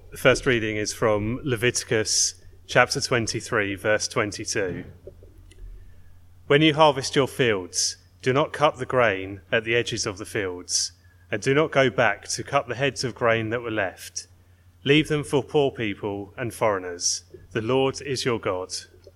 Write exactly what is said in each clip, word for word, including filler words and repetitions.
The first reading is from Leviticus chapter twenty-three, verse twenty-two. When you harvest your fields, do not cut the grain at the edges of the fields, and do not go back to cut the heads of grain that were left. Leave them for poor people and foreigners. The Lord is your God.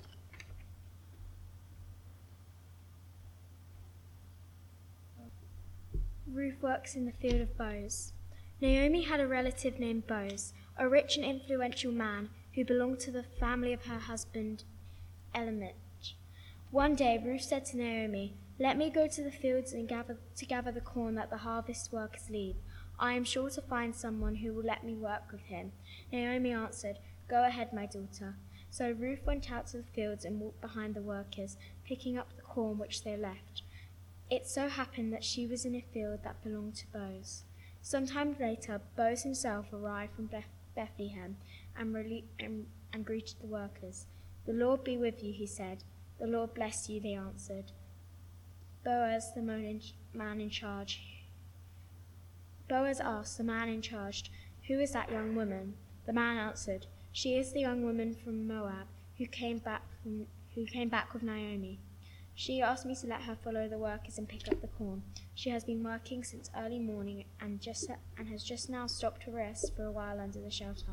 Ruth works in the field of Boaz. Naomi had a relative named Boaz, a rich and influential man who belonged to the family of her husband Elimelech. One day Ruth said to Naomi, "Let me go to the fields and gather to gather the corn that the harvest workers leave. I am sure to find someone who will let me work with him." Naomi answered, "Go ahead, my daughter." So Ruth went out to the fields and walked behind the workers, picking up the corn which they left. It so happened that she was in a field that belonged to Boaz. Sometime later, Boaz himself arrived from Beth- Bethlehem and, rele- and, and greeted the workers. "The Lord be with you," he said. "The Lord bless you," they answered. Boaz, the man in charge, Boaz asked the man in charge, "Who is that young woman?" The man answered, "She is the young woman from Moab who came back from, who came back with Naomi. She asked me to let her follow the workers and pick up the corn. She has been working since early morning and just and has just now stopped to rest for a while under the shelter."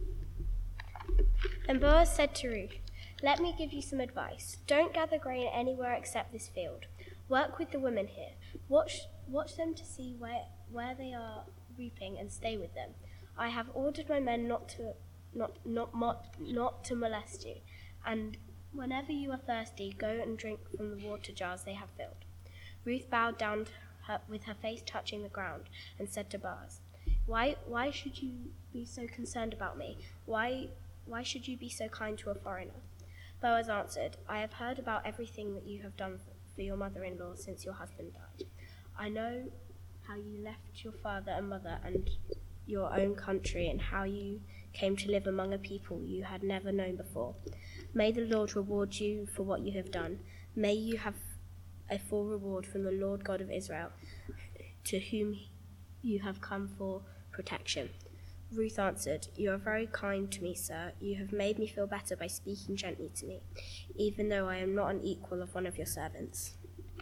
And Boaz said to Ruth, "Let me give you some advice. Don't gather grain anywhere except this field. Work with the women here. Watch watch them to see where, where they are reaping and stay with them. I have ordered my men not to not not not, not to molest you, and whenever you are thirsty, go and drink from the water jars they have filled." Ruth bowed down to her, with her face touching the ground, and said to Boaz, Why why should you be so concerned about me? Why why should you be so kind to a foreigner?" Boaz answered, "I have heard about everything that you have done for your mother-in-law since your husband died. I know how you left your father and mother and your own country, and how you came to live among a people you had never known before. May the Lord reward you for what you have done. May you have a full reward from the Lord God of Israel, to whom you have come for protection." Ruth answered, "You are very kind to me, sir. You have made me feel better by speaking gently to me, even though I am not an equal of one of your servants."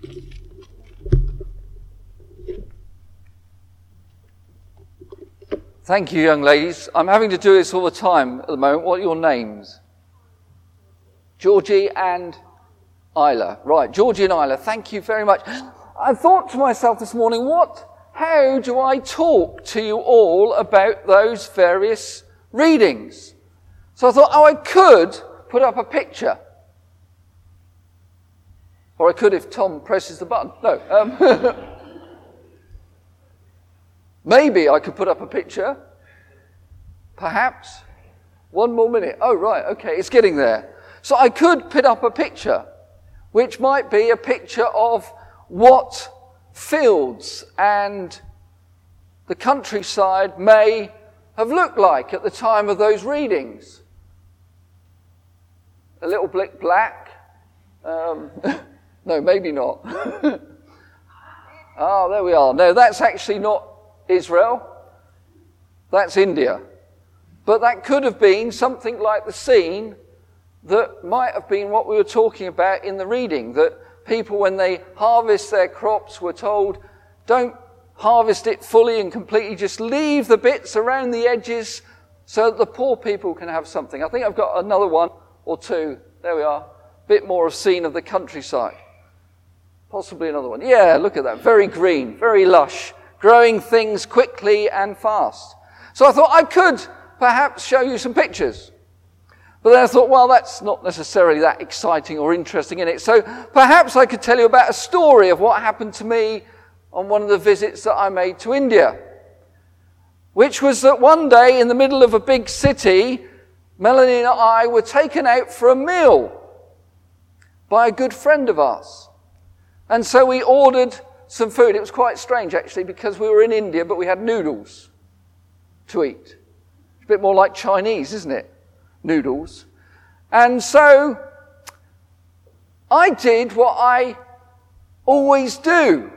Thank you, young ladies. I'm having to do this all the time at the moment. What are your names? Georgie and Isla. Right, Georgie and Isla, thank you very much. I thought to myself this morning, what, how do I talk to you all about those various readings? So I thought, oh, I could put up a picture. Or I could if Tom presses the button. No. Um, maybe I could put up a picture. Perhaps. One more minute. Oh, right, okay, it's getting there. So I could put up a picture, which might be a picture of what fields and the countryside may have looked like at the time of those readings. A little bit black. Um, no, maybe not. Ah, there we are. No, that's actually not Israel. That's India. But that could have been something like the scene that might have been what we were talking about in the reading, that people, when they harvest their crops, were told, don't harvest it fully and completely, just leave the bits around the edges so that the poor people can have something. I think I've got another one or two. There we are. A bit more of scene of the countryside. Possibly another one. Yeah, look at that. Very green, very lush, growing things quickly and fast. So I thought I could perhaps show you some pictures. But then I thought, well, that's not necessarily that exciting or interesting in it. So perhaps I could tell you about a story of what happened to me on one of the visits that I made to India, which was that one day in the middle of a big city, Melanie and I were taken out for a meal by a good friend of ours. And so we ordered some food. It was quite strange, actually, because we were in India, but we had noodles to eat. It's a bit more like Chinese, isn't it? Noodles. And so I did what I always do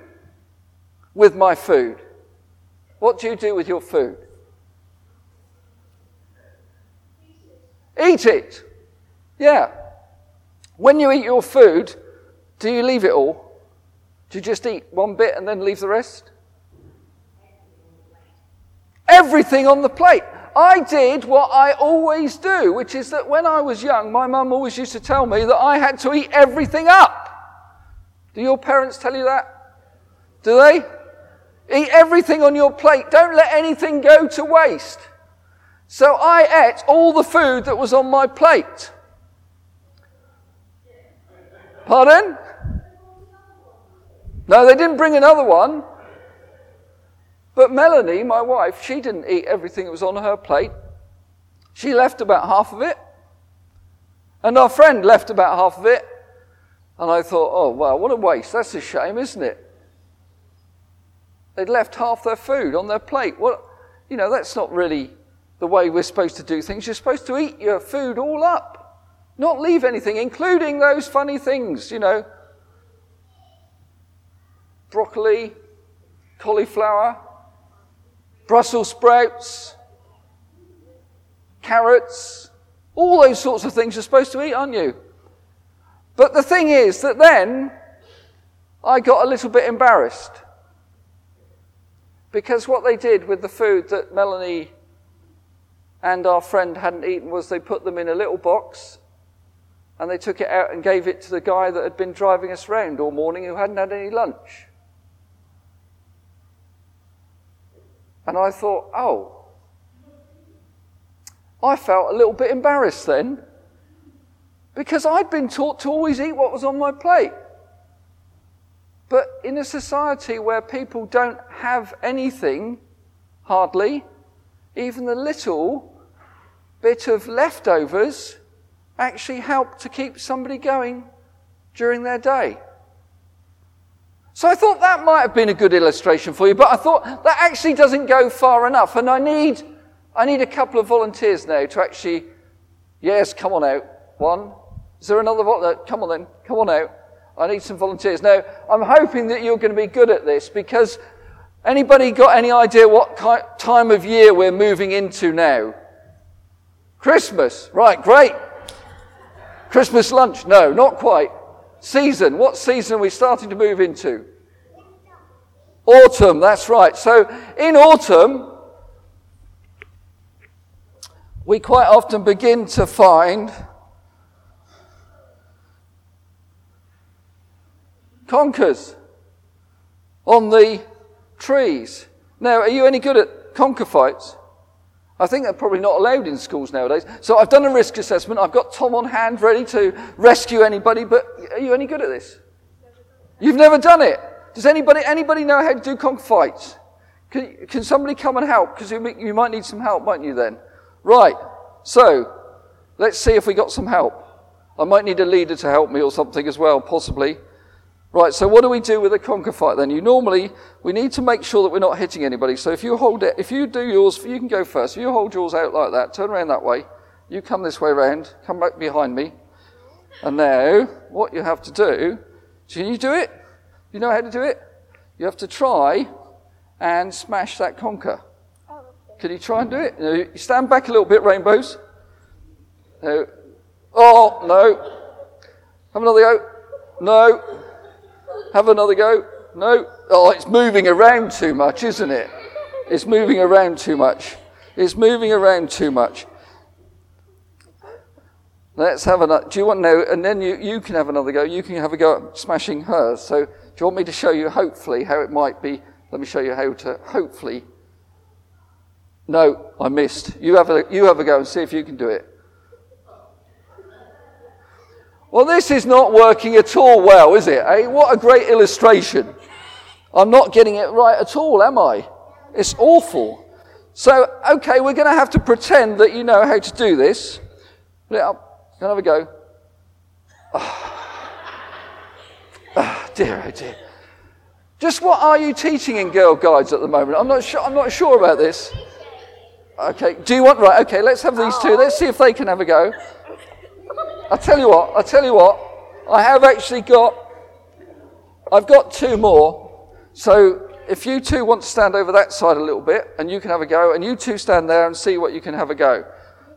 with my food. What do you do with your food? eat it. Yeah. When you eat your food, do you leave it all? Do you just eat one bit and then leave the rest? Everything on the plate. I did what I always do, which is that when I was young, my mum always used to tell me that I had to eat everything up. Do your parents tell you that? Do they? Eat everything on your plate. Don't let anything go to waste. So I ate all the food that was on my plate. Pardon? No, they didn't bring another one. But Melanie, my wife, she didn't eat everything that was on her plate. She left about half of it. And our friend left about half of it. And I thought, oh, wow, what a waste. That's a shame, isn't it? They'd left half their food on their plate. What, you know, that's not really the way we're supposed to do things. You're supposed to eat your food all up. Not leave anything, including those funny things, you know. Broccoli, cauliflower, Brussels sprouts, carrots, all those sorts of things you're supposed to eat, aren't you? But the thing is that then I got a little bit embarrassed. Because what they did with the food that Melanie and our friend hadn't eaten was they put them in a little box and they took it out and gave it to the guy that had been driving us round all morning who hadn't had any lunch. And I thought, oh, I felt a little bit embarrassed then because I'd been taught to always eat what was on my plate. But in a society where people don't have anything, hardly, even the little bit of leftovers actually help to keep somebody going during their day. So I thought that might have been a good illustration for you, but I thought that actually doesn't go far enough. And I need, I need a couple of volunteers now to actually, yes, come on out. One. Is there another volunteer? Come on then, come on out. I need some volunteers. Now, I'm hoping that you're going to be good at this because anybody got any idea what time of year we're moving into now? Christmas. Right, great. Christmas lunch. No, not quite. Season. What season are we starting to move into? Autumn, that's right. So in autumn, we quite often begin to find conkers on the trees. Now, are you any good at conker fights? I think they're probably not allowed in schools nowadays. So I've done a risk assessment. I've got Tom on hand ready to rescue anybody. But are you any good at this? You've never done it. Does anybody anybody know how to do conker fights? Can, can somebody come and help? Because you, you might need some help, mightn't you then? Right. So let's see if we got some help. I might need a leader to help me or something as well, possibly. Right, so what do we do with a conker fight then? You normally, we need to make sure that we're not hitting anybody. So if you hold it, if you do yours, you can go first. If you hold yours out like that, turn around that way. You come this way round, come back behind me. And now, what you have to do, can you do it? You know how to do it? You have to try and smash that conker. Can you try and do it? You stand back a little bit, Rainbows. No. Oh, no. Have another go. No. Have another go. No. Oh, it's moving around too much, isn't it? It's moving around too much. It's moving around too much. Let's have another. Do you want now? And then you, you can have another go. You can have a go at smashing hers. So do you want me to show you, hopefully, how it might be? Let me show you how to, hopefully. No, I missed. You have a, you have a go and see if you can do it. Well, this is not working at all well, is it? Eh? What a great illustration. I'm not getting it right at all, am I? It's awful. So, okay, we're going to have to pretend that you know how to do this. Put it up. Can I have a go? Oh. Oh, dear, oh dear. Just what are you teaching in Girl Guides at the moment? I'm not sure. I'm not sure about this. Okay. Do you want? Right. Okay. Let's have these two. Let's see if they can have a go. I'll tell you what, I'll tell you what, I have actually got, I've got two more, so if you two want to stand over that side a little bit, and you can have a go, and you two stand there and see what you can have a go.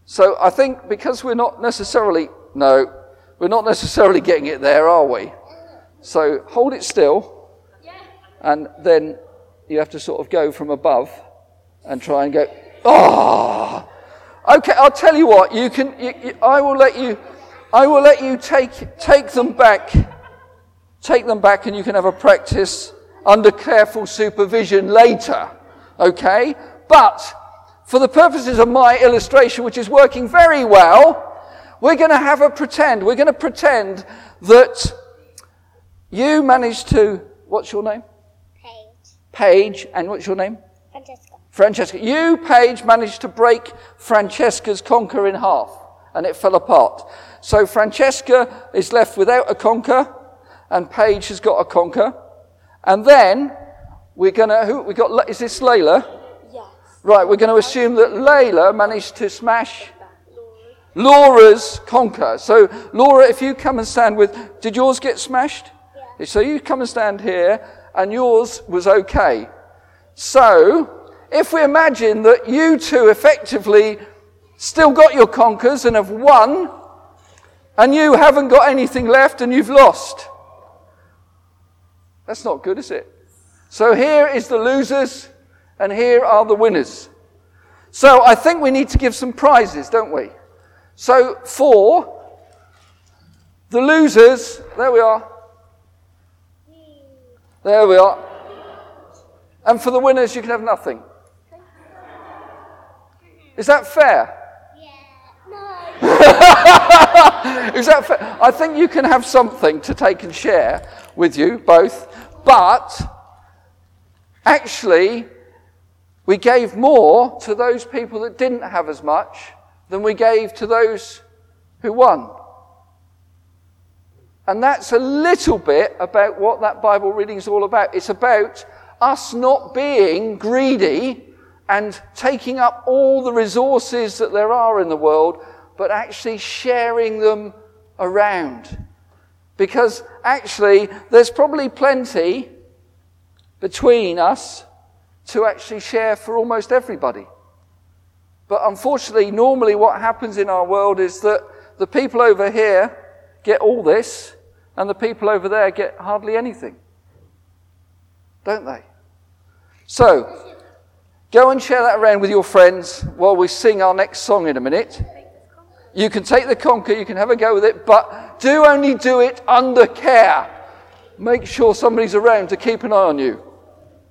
So I think because we're not necessarily, no, we're not necessarily getting it there, are we? So hold it still, and then you have to sort of go from above and try and go, oh! Okay, I'll tell you what, you can, you, you, I will let you, I will let you take, take them back, take them back, and you can have a practice under careful supervision later, okay? But for the purposes of my illustration, which is working very well, we're going to have a pretend. We're going to pretend that you managed to, what's your name? Paige. Paige, and what's your name? Francesca. Francesca. You, Paige, managed to break Francesca's conker in half, and it fell apart. So Francesca is left without a conker, and Paige has got a conker. And then we're going to, who we got? Is this Layla? Yes. Right, we're going to assume that Layla managed to smash Laura's conker. So Laura, if you come and stand with, did yours get smashed? Yeah. So you come and stand here, and yours was okay. So if we imagine that you two effectively still got your conkers and have won, and you haven't got anything left and you've lost. That's not good, is it? So here is the losers, and here are the winners. So I think we need to give some prizes, don't we? So for the losers, there we are. There we are. And for the winners, you can have nothing. Is that fair? Is that fair? I think you can have something to take and share with you both, but actually we gave more to those people that didn't have as much than we gave to those who won. And that's a little bit about what that Bible reading is all about. It's about us not being greedy and taking up all the resources that there are in the world, but actually sharing them around. Because actually, there's probably plenty between us to actually share for almost everybody. But unfortunately, normally what happens in our world is that the people over here get all this, and the people over there get hardly anything. Don't they? So, go and share that around with your friends while we sing our next song in a minute. You can take the conker, you can have a go with it, but do only do it under care. Make sure somebody's around to keep an eye on you.